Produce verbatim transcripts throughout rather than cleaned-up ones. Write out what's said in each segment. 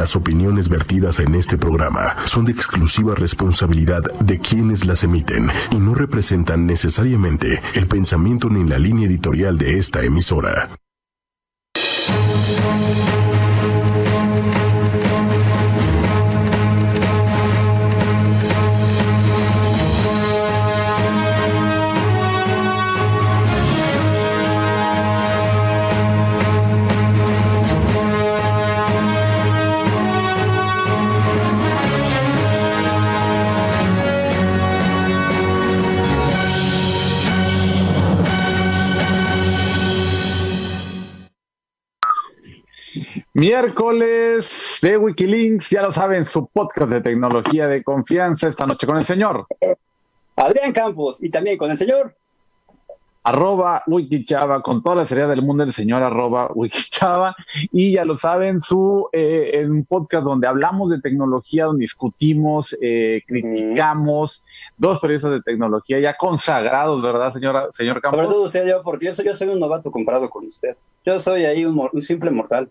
Las opiniones vertidas en este programa son de exclusiva responsabilidad de quienes las emiten y no representan necesariamente el pensamiento ni la línea editorial de esta emisora. Miércoles de Wikilinks, ya lo saben, su podcast de tecnología de confianza, esta noche con el señor Adrián Campos y también con el señor arroba Wikichava, con toda la seriedad del mundo, el señor arroba Wikichava, y ya lo saben, su eh, un podcast donde hablamos de tecnología, donde discutimos, eh, criticamos, mm. dos periodistas de tecnología ya consagrados, ¿verdad, señora, señor Campos? Sobre todo usted, yo, porque yo soy, yo soy un novato comparado con usted. Yo soy ahí un, un simple mortal.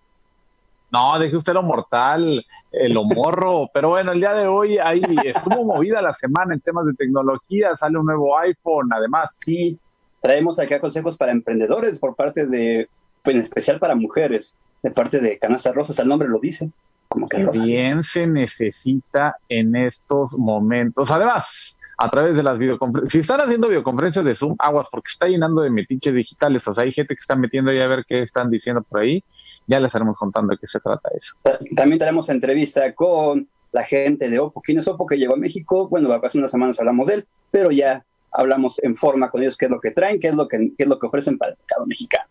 No, deje usted lo mortal, eh, lo morro, pero bueno, el día de hoy ahí estuvo movida la semana en temas de tecnología, sale un nuevo iPhone, además. Sí, traemos acá consejos para emprendedores por parte de, pues en especial para mujeres, de parte de Canastas Rosas, el nombre lo dice. Como que rosa. Bien se necesita en estos momentos, además, a través de las videoconferencias. Si están haciendo videoconferencias de Zoom, aguas, porque está llenando de metiches digitales, o sea, hay gente que está metiendo ahí a ver qué están diciendo por ahí. Ya les estaremos contando de qué se trata eso. También tenemos entrevista con la gente de Oppo. ¿Quién es Oppo que llegó a México? Bueno, hace unas semanas hablamos de él, pero ya hablamos en forma con ellos qué es lo que traen, qué es lo que, qué es lo que ofrecen para el mercado mexicano.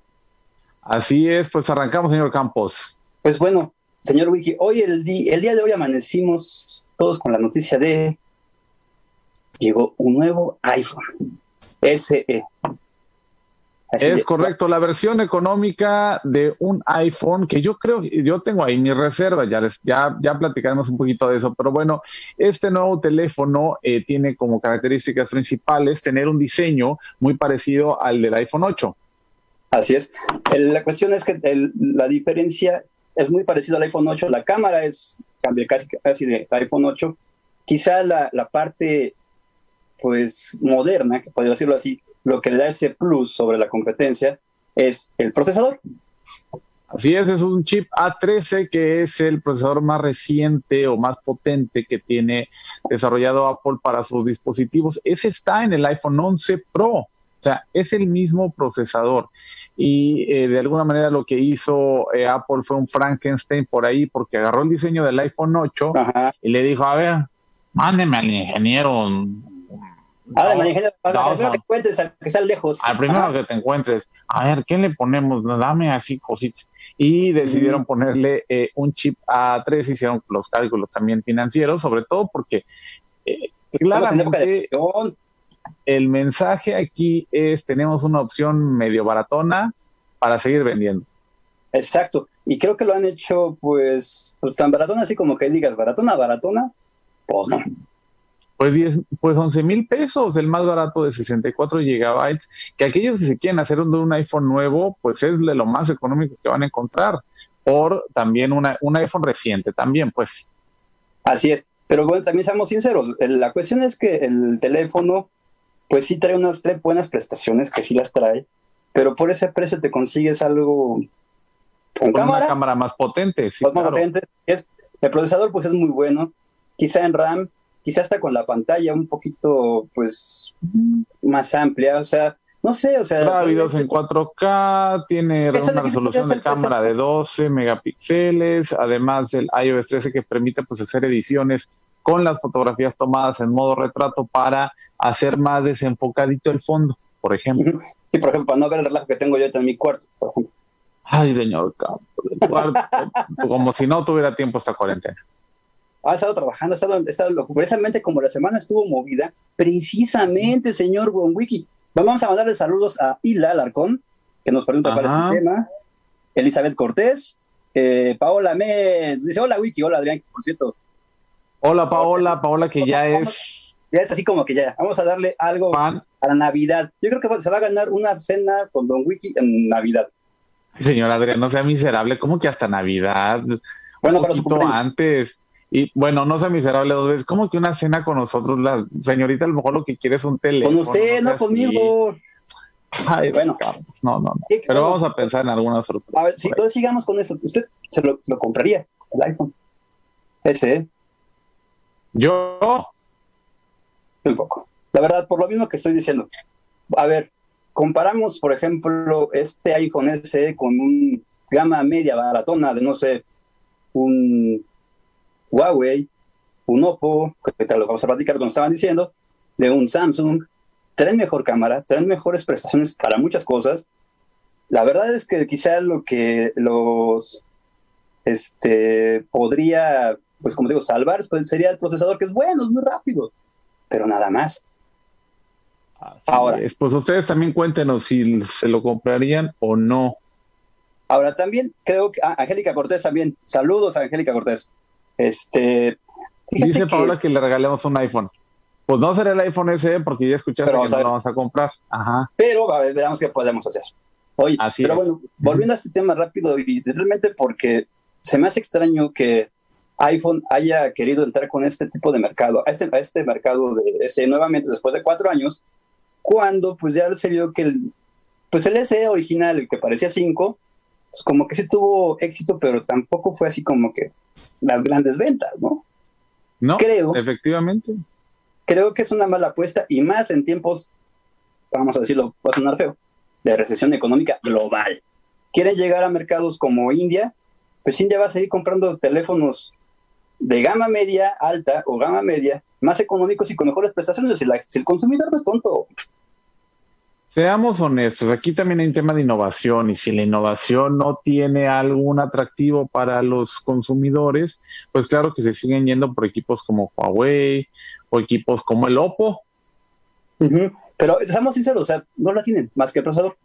Así es, pues arrancamos, señor Campos. Pues bueno, señor Wiki, hoy el, di- el día de hoy amanecimos todos con la noticia de llegó un nuevo iPhone S E. Así es correcto, la versión económica de un iPhone, que yo creo, yo tengo ahí mi reserva, ya, les, ya, ya platicaremos un poquito de eso, pero bueno, este nuevo teléfono eh, tiene como características principales tener un diseño muy parecido al del iPhone ocho. Así es, el, la cuestión es que el, la diferencia es muy parecida al iPhone ocho, la cámara es cambia casi, casi de iPhone ocho, quizá la, la parte pues moderna, que podría decirlo así, lo que le da ese plus sobre la competencia es el procesador. Así es, es un chip A trece que es el procesador más reciente o más potente que tiene desarrollado Apple para sus dispositivos. Ese está en el iPhone once Pro, o sea, es el mismo procesador. Y eh, de alguna manera lo que hizo eh, Apple fue un Frankenstein por ahí, porque agarró el diseño del iPhone ocho. Ajá. Y le dijo, a ver, mándeme al ingeniero. Ah, no, ingeniero, al no, primero no. que encuentres, al que está lejos. Al primero Ajá. que te encuentres. A ver, ¿qué le ponemos? Dame así cositas. Y decidieron mm. ponerle eh, un chip A tres, hicieron los cálculos también financieros, sobre todo porque eh, claramente el mensaje aquí es, tenemos una opción medio baratona para seguir vendiendo. Exacto, y creo que lo han hecho pues, pues tan baratona, así como que digas, baratona, baratona, pues no. Pues, diez, pues once mil pesos, el más barato de sesenta y cuatro gigabytes, que aquellos que se quieren hacer un, un iPhone nuevo, pues es de lo más económico que van a encontrar, por también una, un iPhone reciente también, pues. Así es, pero bueno, también seamos sinceros, la cuestión es que el teléfono, pues sí trae unas trae buenas prestaciones, que sí las trae, pero por ese precio te consigues algo con, con cámara, una cámara más potente, sí, más claro. potente. Es, el procesador pues es muy bueno, quizá en RAM, quizá hasta con la pantalla un poquito, pues, más amplia, o sea, no sé, o sea... Graba videos en cuatro K, tiene una resolución de cámara de doce megapíxeles, además del iOS trece que permite, pues, hacer ediciones con las fotografías tomadas en modo retrato para hacer más desenfocadito el fondo, por ejemplo. Y, por ejemplo, para no ver el relajo que tengo yo en mi cuarto, por ejemplo. Ay, señor Campos, el cuarto, como si no tuviera tiempo esta cuarentena. Ha estado trabajando, ha estado, ha estado, precisamente como la semana estuvo movida, precisamente, señor Wiki. Vamos a mandarle saludos a Hila Alarcón, que nos pregunta Ajá. cuál es el tema, Elizabeth Cortés, eh, Paola Metz, dice, hola Wiki, hola Adrián, por cierto. Hola Paola, Paola que ya es... Ya es así como que ya, vamos a darle algo Pan. a la Navidad. Yo creo que se va a ganar una cena con Don Wiki en Navidad. Señor Adrián, no sea miserable, ¿cómo que hasta Navidad? Bueno, para su poquito cumpleaños. antes. Y bueno, no sea miserable dos veces. Como que una cena con nosotros, la señorita a lo mejor lo que quiere es un teléfono. Con usted, no, sea conmigo. así. Ay, Bueno. no, no, no. Sí, Pero bueno, vamos a pensar en alguna sorpresa. A ver, si entonces sigamos con esto. ¿Usted se lo, lo compraría, el iPhone? Ese, ¿eh? Yo, Un poco. La verdad, por lo mismo que estoy diciendo. A ver, comparamos, por ejemplo, este iPhone S E con un gama media baratona de, no sé, un Huawei, un Oppo, que ahorita lo vamos a platicar como estaban diciendo, de un Samsung. Traen mejor cámara, traen mejores prestaciones para muchas cosas. La verdad es que quizá lo que los este podría, pues como digo, salvar, pues sería el procesador, que es bueno, es muy rápido, pero nada más. así Ahora. es. Pues ustedes también cuéntenos si se lo comprarían o no. Ahora también creo que ah, Angélica Cortés también. Saludos a Angélica Cortés. Este, Dice que, Paola que le regalemos un iPhone. Pues no será el iPhone S E porque ya escuchaste Pero que no lo vamos a comprar. Ajá. Pero a ver, veremos qué podemos hacer. Oye, Así pero es. bueno, volviendo a este tema rápido y realmente porque se me hace extraño que iPhone haya querido entrar con este tipo de mercado, a este, a este mercado de S E nuevamente después de cuatro años, cuando pues ya se vio que el, pues el S E original, el que parecía cinco, pues como que sí tuvo éxito, pero tampoco fue así como que las grandes ventas, ¿no? No, Creo. efectivamente. Creo que es una mala apuesta y más en tiempos, vamos a decirlo, va a sonar feo, de recesión económica global. Quieren llegar a mercados como India, pues India va a seguir comprando teléfonos de gama media alta o gama media, más económicos y con mejores prestaciones. Si, la, si el consumidor no es tonto. Seamos honestos, aquí también hay un tema de innovación y si la innovación no tiene algún atractivo para los consumidores, pues claro que se siguen yendo por equipos como Huawei o equipos como el Oppo. Uh-huh. Pero seamos sinceros, o sea, no la tienen más que el procesador.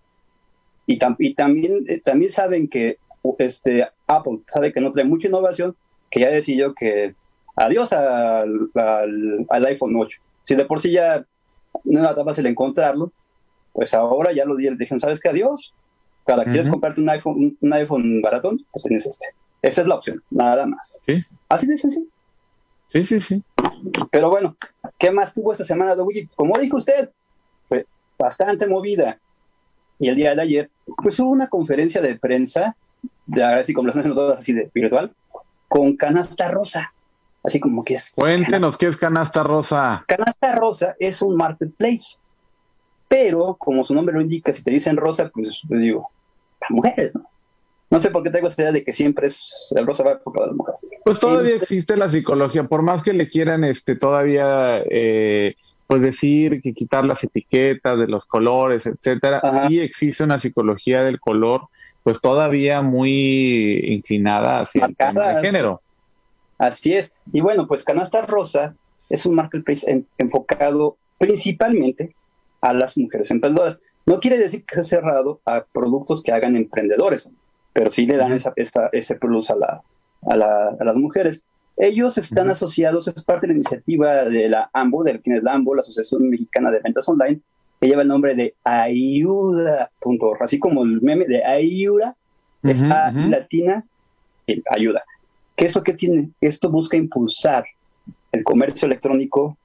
Y, tam- y también, eh, también saben que este, Apple sabe que no trae mucha innovación, que ya decidió que adiós al, al, al iPhone ocho. Si de por sí ya no era tan fácil encontrarlo, pues ahora ya lo dijeron, ¿sabes qué? Adiós. Cada uh-huh. quieres comprarte un iPhone, un, un iPhone baratón, pues tienes este. Esa es la opción, nada más. ¿Sí? Así de sencillo. Sí, sí, sí. Pero bueno, ¿qué más tuvo esta semana de Wiki? Como dijo usted, fue bastante movida. Y el día de ayer, pues hubo una conferencia de prensa, ya así como las hacen todas así de virtual, con Canasta Rosa. Así como que es... Cuéntenos, ¿qué es Canasta Rosa? Canasta Rosa es un marketplace. Pero, como su nombre lo indica, si te dicen rosa, pues, pues digo, para mujeres, ¿no? No sé por qué tengo esta idea de que siempre es el rosa va por las mujeres. Pues todavía existe la psicología, por más que le quieran este todavía eh, pues decir que quitar las etiquetas de los colores, etcétera, Ajá. sí existe una psicología del color, pues todavía muy inclinada hacia Marcada, el tema de género. Así es. Y bueno, pues Canasta Rosa es un marketplace en, enfocado principalmente a las mujeres emprendedoras. No quiere decir que sea cerrado a productos que hagan emprendedores, pero sí le dan uh-huh. esa, esa, ese plus a, la, a, la, a las mujeres. Ellos están uh-huh. asociados, es parte de la iniciativa de la AMBO, de quien es la AMBO, la Asociación Mexicana de Ventas Online, que lleva el nombre de ayuda punto org, así como el meme de ayuda, uh-huh, es A uh-huh. latina, y ayuda. ¿Qué es lo que tiene? Esto busca impulsar el comercio electrónico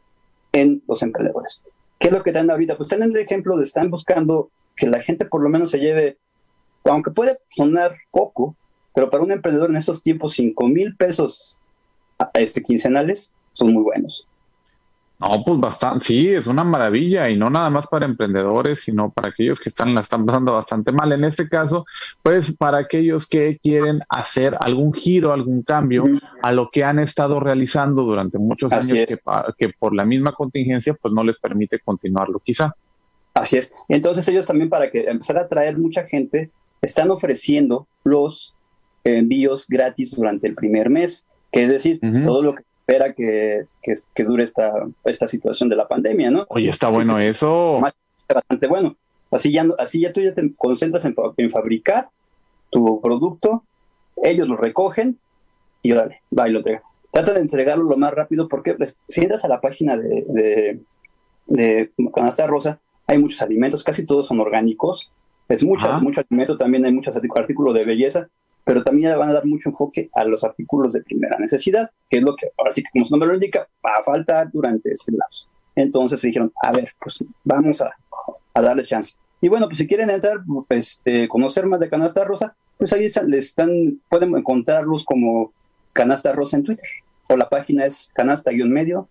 en los emprendedores. ¿Qué es lo que están ahorita? Pues están en el ejemplo de están buscando que la gente por lo menos se lleve, aunque puede sonar poco, pero para un emprendedor en estos tiempos cinco mil pesos este, quincenales son muy buenos. No, pues bastante, sí, es una maravilla y no nada más para emprendedores, sino para aquellos que están la están pasando bastante mal. En este caso, pues para aquellos que quieren hacer algún giro, algún cambio uh-huh. a lo que han estado realizando durante muchos Así años, que, que por la misma contingencia, pues no les permite continuarlo, quizá. Así es. Entonces ellos también, para que empezar a atraer mucha gente, están ofreciendo los envíos gratis durante el primer mes, que es decir, uh-huh. todo lo que espera que, que, que dure esta, esta situación de la pandemia, ¿no? Oye, está bueno eso. Más, bastante bueno. Así ya, así ya tú ya te concentras en, en fabricar tu producto, ellos lo recogen y dale, va y lo entrega. Trata de entregarlo lo más rápido porque pues, si entras a la página de, de, de Canasta Rosa, hay muchos alimentos, casi todos son orgánicos, es mucho, mucho alimento, también hay muchos artículos de belleza, pero también van a dar mucho enfoque a los artículos de primera necesidad, que es lo que, ahora sí que como su nombre lo indica, va a faltar durante este lapso. Entonces se dijeron, a ver, pues vamos a, a darle chance. Y bueno, pues si quieren entrar, pues, eh, conocer más de Canasta Rosa, pues ahí están, les están, pueden encontrarlos como Canasta Rosa en Twitter, o la página es canasta-medio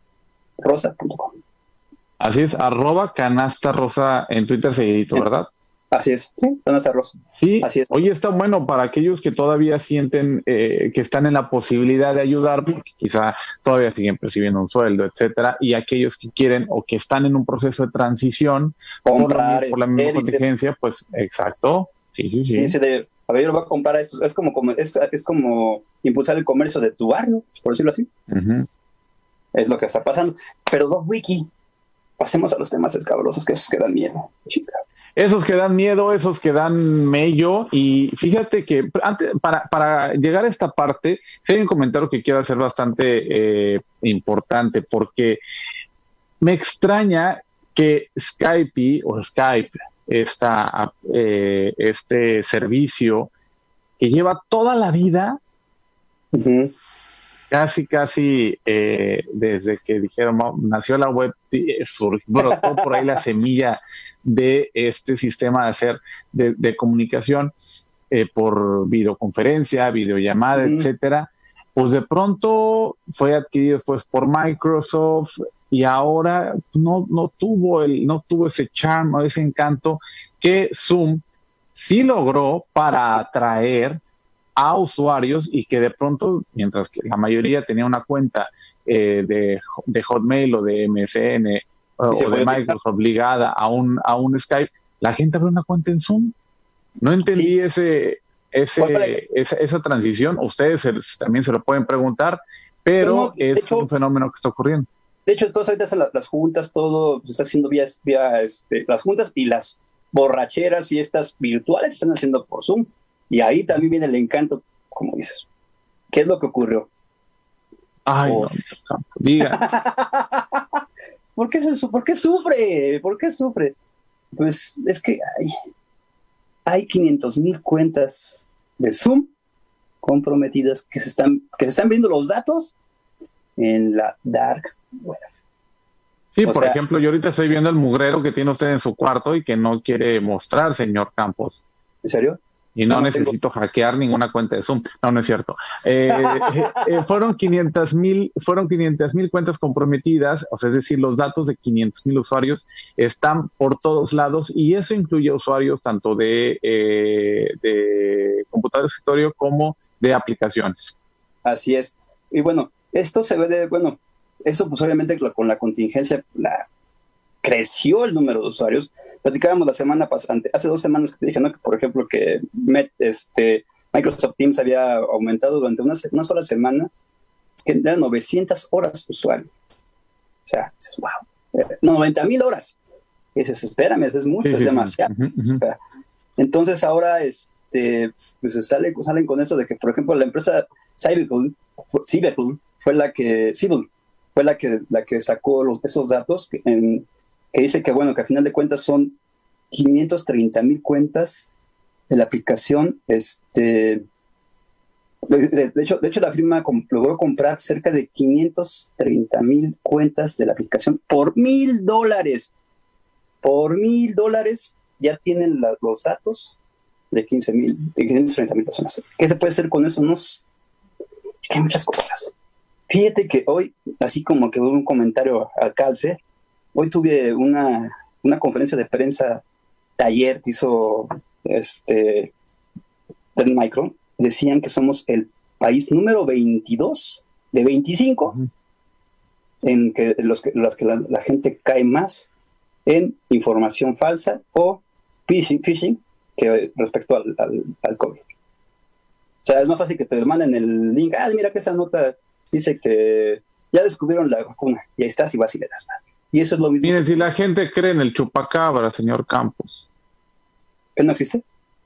rosa punto com. Así es, arroba Canasta Rosa en Twitter seguidito, ¿verdad? Así es, sí, Canasta Rosa. Sí, así es. Oye, está bueno para aquellos que todavía sienten eh, que están en la posibilidad de ayudar, porque quizá todavía siguen percibiendo un sueldo, etcétera, y aquellos que quieren o que están en un proceso de transición comprar, por la, por la misma contingencia, pues exacto. Sí, sí, sí. Dice de, a ver, yo lo voy a comprar esto, es como, como es, es como impulsar el comercio de tu barrio, por decirlo así. Uh-huh. Es lo que está pasando. Pero Doc Wiki, pasemos a los temas escabrosos, que esos que dan miedo. Chica. Esos que dan miedo, esos que dan mello, y fíjate que antes, para, para llegar a esta parte, sí hay un comentario que quiero hacer bastante eh, importante, porque me extraña que Skype o Skype, esta, eh, este servicio que lleva toda la vida, uh-huh. casi, casi eh, desde que dijeron, nació la web, surgió, brotó por ahí la semilla de este sistema de hacer de, de comunicación eh, por videoconferencia, videollamada, uh-huh. etcétera, pues de pronto fue adquirido pues por Microsoft y ahora no, no tuvo el, no tuvo ese charm o ese encanto que Zoom sí logró para atraer a usuarios, y que de pronto, mientras que la mayoría tenía una cuenta eh, de, de Hotmail o de M S N o, o de Microsoft ligada a un, a un Skype, la gente abrió una cuenta en Zoom. No entendí sí. ese, ese, esa, esa transición. Ustedes se, también se lo pueden preguntar, pero no, es hecho, un fenómeno que está ocurriendo. De hecho, todas ahorita las, las juntas, todo se está haciendo vía, vía este, las juntas y las borracheras, fiestas virtuales se están haciendo por Zoom. Y ahí también viene el encanto, como dices. ¿Qué es lo que ocurrió? Ay, oh. no, diga. ¿Por qué, se, ¿Por qué sufre? ¿Por qué sufre? Pues es que hay, hay quinientas mil cuentas de Zoom comprometidas que se están, que se están viendo los datos en la dark web. Sí, o por sea, ejemplo, yo ahorita estoy viendo el mugrero que tiene usted en su cuarto y que no quiere mostrar, señor Campos. ¿En serio? Y no, no necesito tengo... hackear ninguna cuenta de Zoom. No, no es cierto. Eh, eh, fueron quinientas mil fueron quinientas mil cuentas comprometidas, o sea, es decir, los datos de quinientos mil usuarios están por todos lados, y eso incluye usuarios tanto de, eh, de computador de escritorio como de aplicaciones. Así es. Y bueno, esto se ve de, bueno, esto pues obviamente con la contingencia la, creció el número de usuarios. Platicábamos la semana pasada, hace dos semanas que te dije, ¿no? Que por ejemplo que Met, este, Microsoft Teams había aumentado durante una, una sola semana, que eran novecientas horas de usuario. O sea, dices, wow, noventa mil horas. Y dices, espérame, eso es mucho, sí, es sí, demasiado. Sí. Uh-huh, uh-huh. O sea, entonces ahora este, pues sale, salen con eso de que, por ejemplo, la empresa Cyberpool fue la que, Civil, fue la que, la que sacó los, esos datos en que dice que, bueno, que al final de cuentas son quinientas treinta mil cuentas de la aplicación. Este, de, de, hecho, de hecho, la firma comp- logró comprar cerca de quinientas treinta mil cuentas de la aplicación por mil dólares. Por mil dólares ya tienen la, los datos de quince mil, de quinientas treinta mil personas. ¿Qué se puede hacer con eso? No, hay muchas cosas. Fíjate que hoy, así como que un comentario al calce, hoy tuve una, una conferencia de prensa, taller que hizo este, Trend Micro. Decían que somos el país número veintidós de veinticinco uh-huh. en que los que, los que la, la gente cae más en información falsa o phishing, phishing que respecto al, al, al COVID. O sea, es más fácil que te manden el link. Ah, mira que esa nota dice que ya descubrieron la vacuna y ahí estás y vas y le das más. Y eso es lo mismo. Miren, si la gente cree en el chupacabra, señor Campos. ¿Él no existe?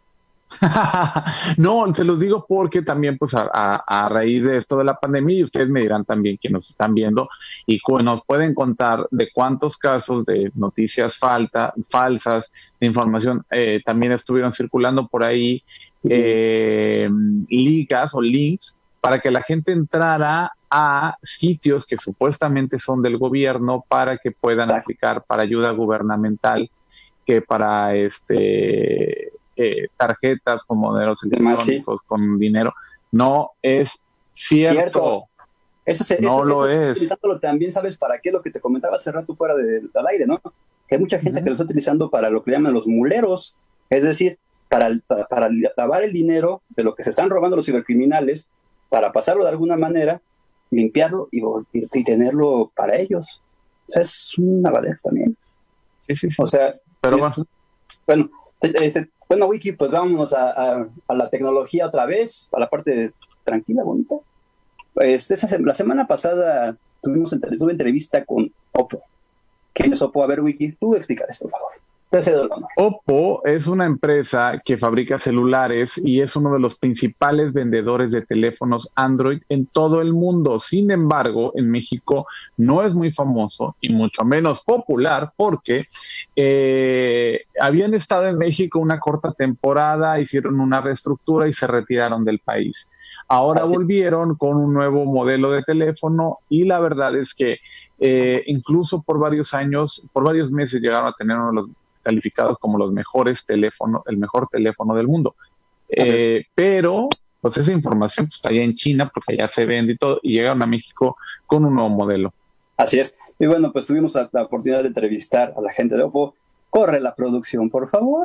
No, se los digo porque también, pues, a, a, a raíz de esto de la pandemia, y ustedes me dirán también que nos están viendo, y nos pueden contar de cuántos casos de noticias falta, falsas, de información, eh, también estuvieron circulando por ahí, eh, ligas o links para que la gente entrara a sitios que supuestamente son del gobierno para que puedan aplicar para ayuda gubernamental, que para este eh, tarjetas con modelos electrónicos, sí, con dinero. No es cierto. cierto. Eso se, no eso, lo eso, es. Utilizándolo también, ¿sabes para qué? Lo que te comentaba hace rato fuera del de, aire, ¿no? Que hay mucha gente uh-huh. que lo está utilizando para lo que llaman los muleros, es decir, para, para, para lavar el dinero de lo que se están robando los cibercriminales, para pasarlo de alguna manera, limpiarlo y, y, y tenerlo para ellos. O sea, es una lavadera también. Sí, sí, sí. O sea, pero es, bueno. Bueno, este, bueno, Wiki, pues vámonos a, a, a la tecnología otra vez, a la parte tranquila, bonita. Este, esa, la semana pasada tuvimos tuve entrevista con Oppo. ¿Quién es Oppo? A ver, Wiki, tú explícales, por favor. Oppo es una empresa que fabrica celulares y es uno de los principales vendedores de teléfonos Android en todo el mundo. Sin embargo, en México no es muy famoso y mucho menos popular porque eh, habían estado en México una corta temporada, hicieron una reestructura y se retiraron del país. Ahora Así. volvieron con un nuevo modelo de teléfono y la verdad es que eh, incluso por varios años, por varios meses llegaron a tener uno de los calificados como los mejores teléfonos, el mejor teléfono del mundo. Eh, pero, pues esa información pues, está allá en China porque allá se vende y todo, y llegaron a México con un nuevo modelo. Así es. Y bueno, pues tuvimos la, la oportunidad de entrevistar a la gente de Oppo. Corre la producción, por favor.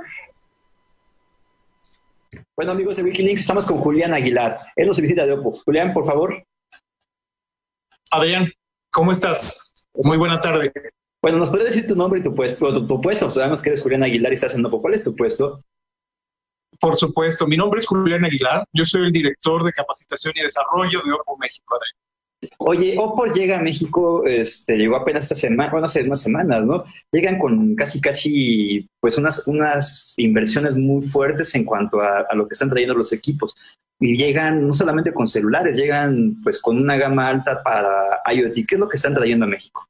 Bueno, amigos de Wikilinks, estamos con Julián Aguilar. Él nos visita de Oppo. Julián, por favor. Adrián, ¿cómo estás? Muy buena tarde. Bueno, ¿nos podrías decir tu nombre y tu puesto? Tu, tu puesto, sabemos que eres Julián Aguilar y estás en Oppo. ¿Cuál es tu puesto? Por supuesto, mi nombre es Julián Aguilar. Yo soy el director de capacitación y desarrollo de Oppo México. Oye, Oppo llega a México, este, llegó apenas esta semana, bueno, hace unas semanas, ¿no? Llegan con casi, casi, pues unas, unas inversiones muy fuertes en cuanto a, a lo que están trayendo los equipos. Y llegan no solamente con celulares, llegan pues con una gama alta para IoT. ¿Qué es lo que están trayendo a México?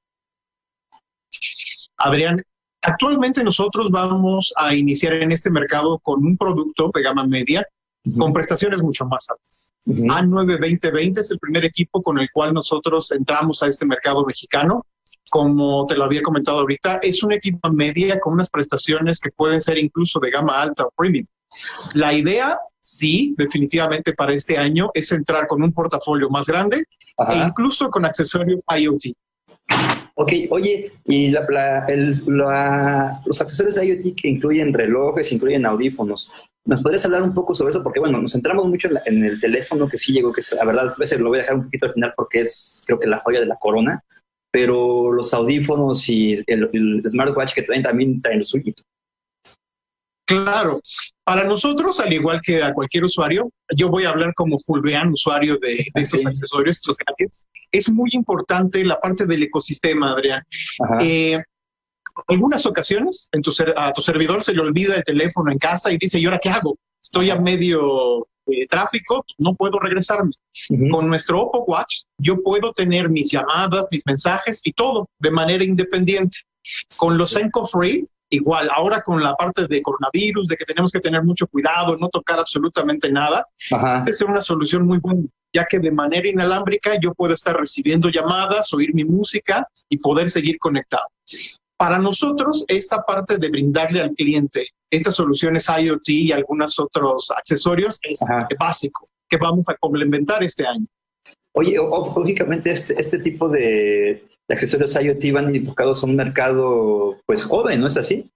Adrián, actualmente nosotros vamos a iniciar en este mercado con un producto de gama media uh-huh. con prestaciones mucho más altas. Uh-huh. A nueve veinte veinte es el primer equipo con el cual nosotros entramos a este mercado mexicano. Como te lo había comentado ahorita, es un equipo media con unas prestaciones que pueden ser incluso de gama alta o premium. La idea, sí, definitivamente para este año es entrar con un portafolio más grande uh-huh. e incluso con accesorios IoT. Ok, oye, y la, la, el, la, los accesorios de IoT que incluyen relojes, incluyen audífonos, ¿nos podrías hablar un poco sobre eso? Porque, bueno, nos centramos mucho en, la, en el teléfono que sí llegó, que es, la verdad, a veces lo voy a dejar un poquito al final porque es, creo que la joya de la corona, pero los audífonos y el, el smartwatch que traen también traen el suyo. Claro. Para nosotros, al igual que a cualquier usuario, yo voy a hablar como Fulbrián, usuario de, de estos sí. accesorios, estos gadgets. Es muy importante la parte del ecosistema, Adrián. Eh, algunas ocasiones en tu ser, a tu servidor se le olvida el teléfono en casa y dice, ¿y ahora qué hago? Estoy a medio eh, tráfico, pues no puedo regresarme. Uh-huh. Con nuestro Oppo Watch, yo puedo tener mis llamadas, mis mensajes y todo de manera independiente. Con los Zenko Free, igual, ahora con la parte de coronavirus, de que tenemos que tener mucho cuidado, no tocar absolutamente nada, Ajá. puede ser una solución muy buena, ya que de manera inalámbrica yo puedo estar recibiendo llamadas, oír mi música y poder seguir conectado. Para nosotros, esta parte de brindarle al cliente estas soluciones IoT y algunos otros accesorios es Ajá. básico, que vamos a complementar este año. Oye, lógicamente este, este tipo de... de accesorios IoT van enfocados a un mercado, pues, joven, ¿no es así?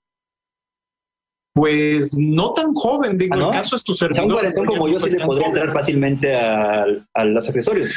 Pues no tan joven, digo, ¿Ah, no? El caso es tu servidor. Un cuarentón como yo sí le podría joven. entrar fácilmente a, a los accesorios.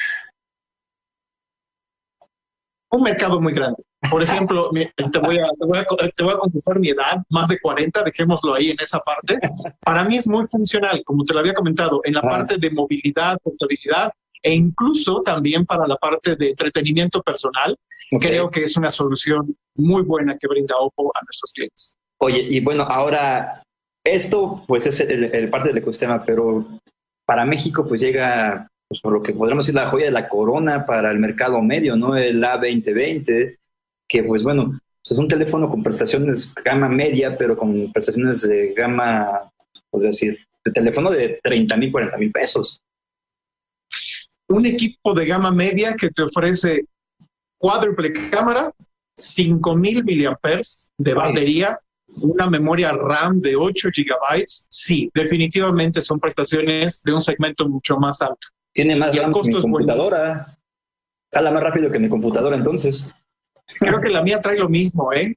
Un mercado muy grande. Por ejemplo, te voy, a, te, voy a, te voy a confesar mi edad, más de cuarenta, dejémoslo ahí en esa parte. Para mí es muy funcional, como te lo había comentado, en la ah. parte de movilidad, portabilidad, e incluso también para la parte de entretenimiento personal. Okay. Creo que es una solución muy buena que brinda Oppo a nuestros clientes. Oye, y bueno, ahora esto pues es el, el parte del ecosistema, pero para México pues llega, pues por lo que podríamos decir, la joya de la corona para el mercado medio, ¿no? El A veinte veinte, que pues bueno, pues es un teléfono con prestaciones gama media, pero con prestaciones de gama, podría decir, de teléfono de treinta mil, cuarenta mil pesos. Un equipo de gama media que te ofrece cuádruple cámara, cinco mil miliamperes de batería, una memoria RAM de ocho gigabytes, sí, definitivamente son prestaciones de un segmento mucho más alto. Tiene más y RAM que mi computadora. Jala más rápido que mi computadora, entonces. Creo que la mía trae lo mismo, ¿eh?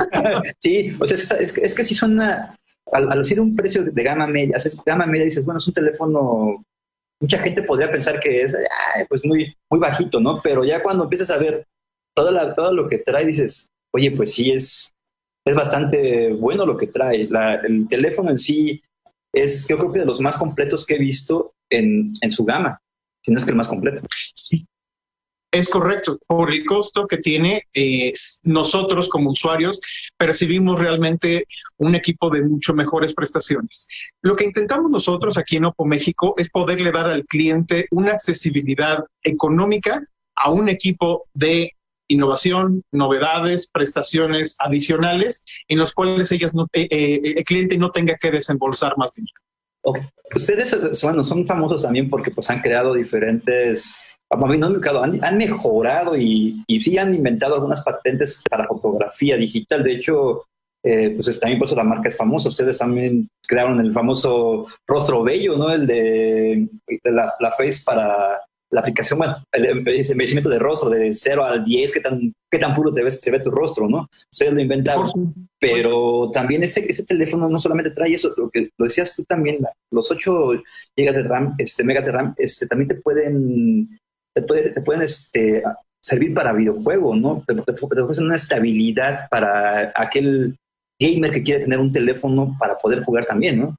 Sí, o sea, es, es, es que si son una... Al, al decir un precio de gama media, haces gama media, dices, bueno, es un teléfono... Mucha gente podría pensar que es ay, pues muy, muy bajito, ¿no? Pero ya cuando empiezas a ver toda la, todo lo que trae, dices, oye, pues sí, es, es bastante bueno lo que trae. La, el teléfono en sí es, yo creo que de los más completos que he visto en, en su gama, si no es que el más completo. Sí, es correcto. Por el costo que tiene, eh, nosotros como usuarios percibimos realmente un equipo de mucho mejores prestaciones. Lo que intentamos nosotros aquí en Oppo México es poderle dar al cliente una accesibilidad económica a un equipo de innovación, novedades, prestaciones adicionales en los cuales ellas no, eh, eh, el cliente no tenga que desembolsar más dinero. Okay. Ustedes, bueno, son famosos también porque pues han creado diferentes... Han, han mejorado y, y sí han inventado algunas patentes para fotografía digital. De hecho, eh, pues también por eso la marca es famosa. Ustedes también crearon el famoso rostro bello, ¿no? El de, de la, la Face para la aplicación, bueno, el, el envejecimiento de rostro de cero al diez, qué tan, qué tan puro te ves, se ve tu rostro, ¿no? Ustedes lo inventaron. Pero también ese, ese teléfono no solamente trae eso, lo que lo decías tú también, los ocho gigas de RAM, este, megas de RAM, este, también te pueden... te, puede, te pueden este, servir para videojuegos, ¿no? Te, te, te ofrecen una estabilidad para aquel gamer que quiere tener un teléfono para poder jugar también, ¿no?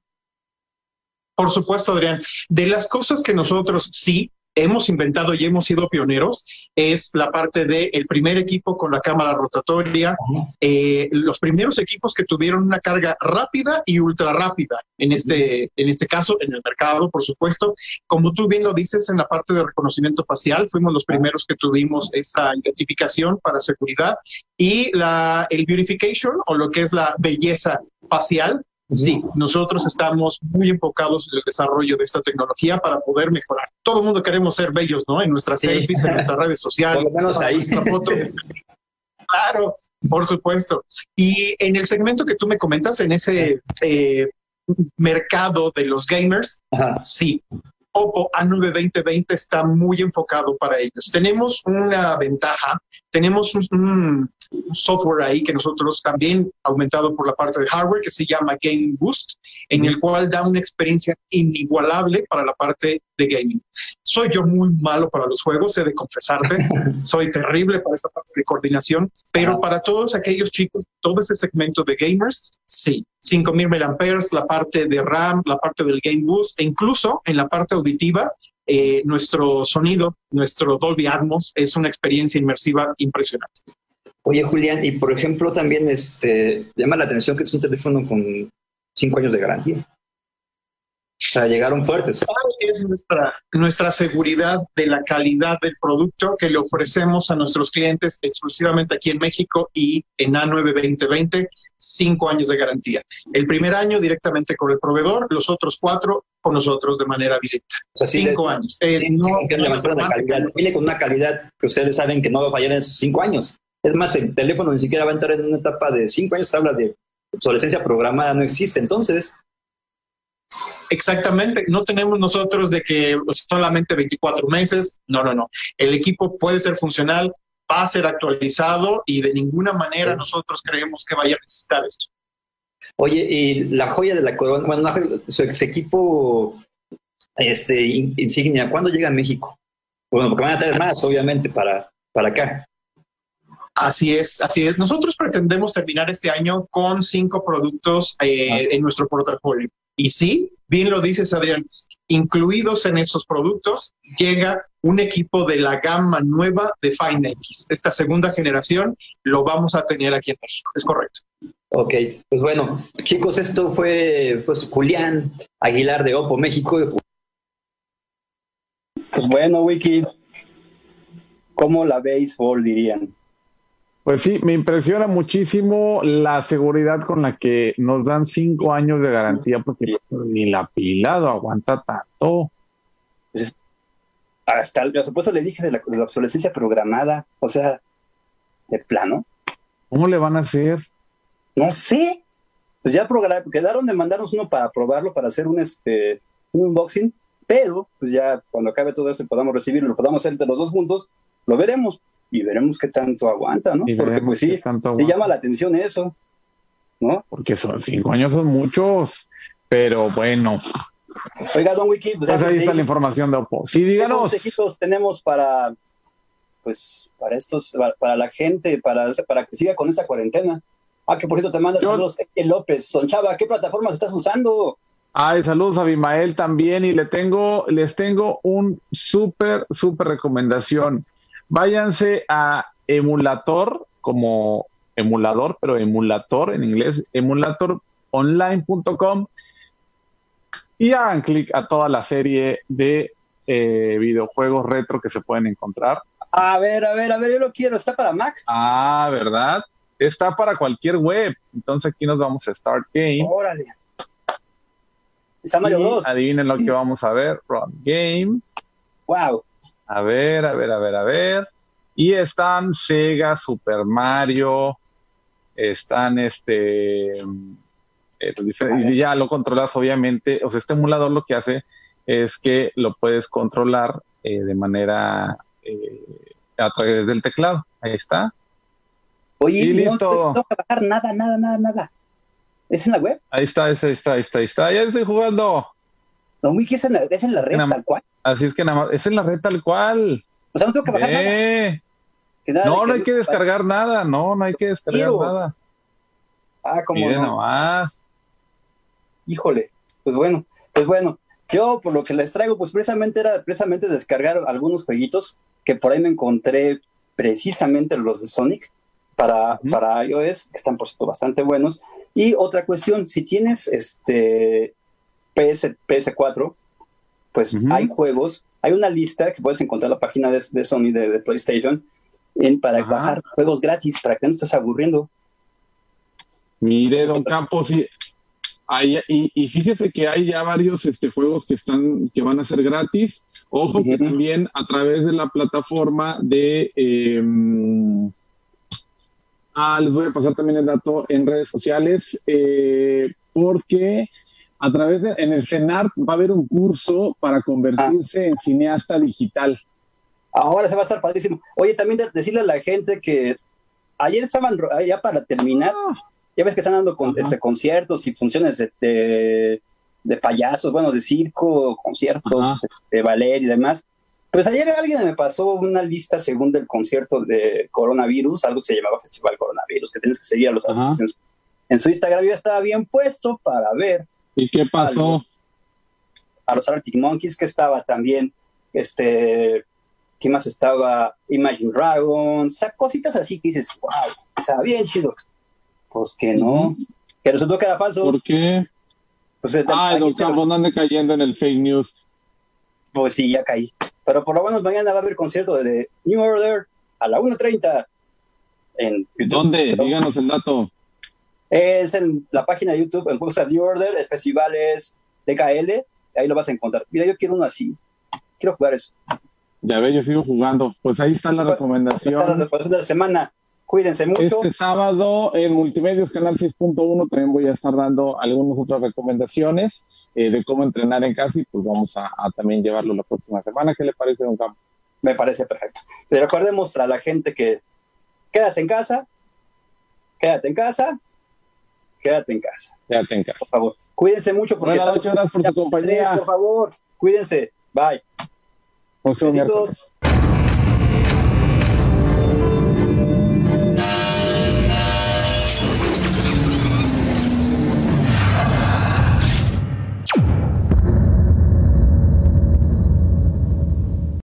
Por supuesto, Adrián. De las cosas que nosotros sí hemos inventado y hemos sido pioneros es la parte del el primer equipo con la cámara rotatoria, uh-huh. eh, los primeros equipos que tuvieron una carga rápida y ultra rápida, en este, uh-huh. en este caso en el mercado, por supuesto. Como tú bien lo dices, en la parte de reconocimiento facial fuimos los primeros que tuvimos esa identificación para seguridad y la, el beautification o lo que es la belleza facial. Sí, nosotros estamos muy enfocados en el desarrollo de esta tecnología para poder mejorar. Todo el mundo queremos ser bellos, ¿no? En nuestras sí. selfies, en nuestras redes sociales. Por lo menos ahí. Nuestra foto. Claro, por supuesto. Y en el segmento que tú me comentas, en ese eh, mercado de los gamers, Ajá. sí, Oppo A nueve veinte veinte está muy enfocado para ellos. Tenemos una ventaja, tenemos un, un software ahí que nosotros también aumentado por la parte de hardware que se llama Game Boost, en el cual da una experiencia inigualable para la parte de gaming. Soy yo muy malo para los juegos, he de confesarte, soy terrible para esta parte de coordinación, pero Ajá. para todos aquellos chicos, todo ese segmento de gamers, sí, cinco mil miliamperes, la parte de RAM, la parte del Game Boost, e incluso en la parte auditiva, eh, nuestro sonido, nuestro Dolby Atmos es una experiencia inmersiva impresionante. Oye, Julián, y por ejemplo también este, llama la atención que es un teléfono con cinco años de garantía. O sea, llegaron fuertes. Es nuestra, nuestra seguridad de la calidad del producto que le ofrecemos a nuestros clientes exclusivamente aquí en México y en A nueve veinte veinte, cinco años de garantía. El primer año directamente con el proveedor, los otros cuatro con nosotros de manera directa. O sea, cinco sí, años. Sí, eh, sí, no, sí, no, la calidad. Viene con una calidad que ustedes saben que no va a fallar en esos cinco años. Es más, el teléfono ni siquiera va a entrar en una etapa de cinco años, se habla de obsolescencia programada, no existe. Entonces... Exactamente, no tenemos nosotros de que solamente veinticuatro meses, no, no, no. El equipo puede ser funcional, va a ser actualizado y de ninguna manera sí. nosotros creemos que vaya a necesitar esto. Oye, y la joya de la corona, bueno, su ex equipo este, insignia, ¿cuándo llega a México? Bueno, porque van a tener más, obviamente, para, para acá. Así es, así es. Nosotros pretendemos terminar este año con cinco productos eh, ah. en nuestro portafolio. Y sí, bien lo dices, Adrián, incluidos en esos productos llega un equipo de la gama nueva de Find X. Esta segunda generación lo vamos a tener aquí en México, es correcto. Ok, pues bueno, chicos, esto fue pues Julián Aguilar de Oppo México. Pues bueno, Wiki, ¿cómo la béisbol dirían? Pues sí, me impresiona muchísimo la seguridad con la que nos dan cinco años de garantía, porque ni la pila lo aguanta tanto. Pues hasta, por supuesto, le dije de la, de la obsolescencia programada, o sea, de plano. ¿Cómo le van a hacer? No sé. Pues ya program- quedaron de mandarnos uno para probarlo, para hacer un, este, un unboxing, pero pues ya cuando acabe todo eso y podamos recibirlo, lo podamos hacer entre los dos juntos, lo veremos. Y veremos qué tanto aguanta, ¿no? Y Porque pues sí, te llama la atención eso, ¿no? Porque son cinco años, son muchos, pero bueno. Oiga, Don Wiki, pues, pues ahí está la información de Oppo. Sí, díganos. ¿Qué consejitos tenemos para, pues, para estos, para, para la gente, para, para que siga con esta cuarentena? Ah, que por cierto te manda Yo... saludos, Ezequiel López. Son Chava, ¿qué plataformas estás usando? Ay, saludos a Abimael también, y le tengo, les tengo un súper, súper recomendación. Váyanse a Emulator, como emulador, pero emulator en inglés, emulator online punto com, y hagan clic a toda la serie de eh, videojuegos retro que se pueden encontrar. A ver, a ver, a ver, yo lo quiero. ¿Está para Mac? Ah, ¿verdad? Está para cualquier web. Entonces aquí nos vamos a Start Game. Órale. Está Mario dos. Adivinen lo que vamos a ver. Run Game. Wow. A ver, a ver, a ver, a ver. Y están Sega, Super Mario, están este... Eh, y ya lo controlas, obviamente. O sea, este emulador lo que hace es que lo puedes controlar eh, de manera... Eh, a través del teclado. Ahí está. Oye, y no, listo. no tengo que bajar nada, nada, nada, nada. ¿Es en la web? Ahí está, ahí está, ahí está, ahí está. Ahí está. Ya estoy jugando. No, Wiki, es en la, es en la red, tal cual. Así es que nada más, es en la red tal cual. O sea, no tengo que bajar eh. nada. Que nada. No, que no hay que descargar para... nada. No, no hay que descargar Quiero. nada. Ah, como Miren no. nomás. Híjole. Pues bueno, pues bueno. Yo, por lo que les traigo, pues precisamente era precisamente descargar algunos jueguitos que por ahí me encontré, precisamente los de Sonic, para, uh-huh. para iOS, que están por cierto bastante buenos. Y otra cuestión, si tienes este P S, P S cuatro, pues uh-huh. hay juegos, hay una lista que puedes encontrar en la página de, de Sony, de, de PlayStation, en, para uh-huh. bajar juegos gratis, para que no estés aburriendo. Mire, don Campos, y, hay, y, y fíjese que hay ya varios este, juegos que están que van a ser gratis. Ojo uh-huh. que también a través de la plataforma de... Eh, ah, les voy a pasar también el dato en redes sociales, eh, porque a través de... En el CENART va a haber un curso para convertirse ah. en cineasta digital. Ahora se va a estar padrísimo. Oye, también de, decirle a la gente que ayer estaban, ya para terminar, ah. ya ves que están dando con, este, conciertos y funciones de... de de payasos, bueno, de circo, conciertos, de ballet y demás. Pues ayer alguien me pasó una lista según del concierto de coronavirus, algo que se llamaba Festival Coronavirus, que tienes que seguir a los Ajá. artistas en su, en su Instagram. Yo estaba bien puesto para ver. ¿Y qué pasó? A los, a los Arctic Monkeys, que estaba también, este, ¿qué más estaba? Imagine Dragons, o sea, cositas así que dices, wow, estaba bien chido. Pues que no, uh-huh. que resultó que era falso. ¿Por qué? Pues, Ay, don Campos, no ande cayendo en el fake news. Pues sí, ya caí. Pero por lo menos mañana va a haber concierto de New Order a la una treinta en YouTube. ¿Dónde? Pero díganos el dato. Es en la página de YouTube, en buscar New Order, el festival es D K L, ahí lo vas a encontrar. Mira, yo quiero uno así. Quiero jugar eso. Ya ve, yo sigo jugando. Pues ahí está la pues, recomendación. Está la recomendación de la semana. Cuídense mucho. Este sábado en Multimedios Canal seis punto uno también voy a estar dando algunas otras recomendaciones eh, de cómo entrenar en casa, y pues vamos a, a también llevarlo la próxima semana. ¿Qué le parece, don Campos? Me parece perfecto. Pero recordemos a la gente que quédate en casa, quédate en casa, quédate en casa. Quédate en casa. Por favor. Cuídense mucho. Porque Buenas noches, gracias por tu compañía. Por favor, cuídense. Bye. Besitos.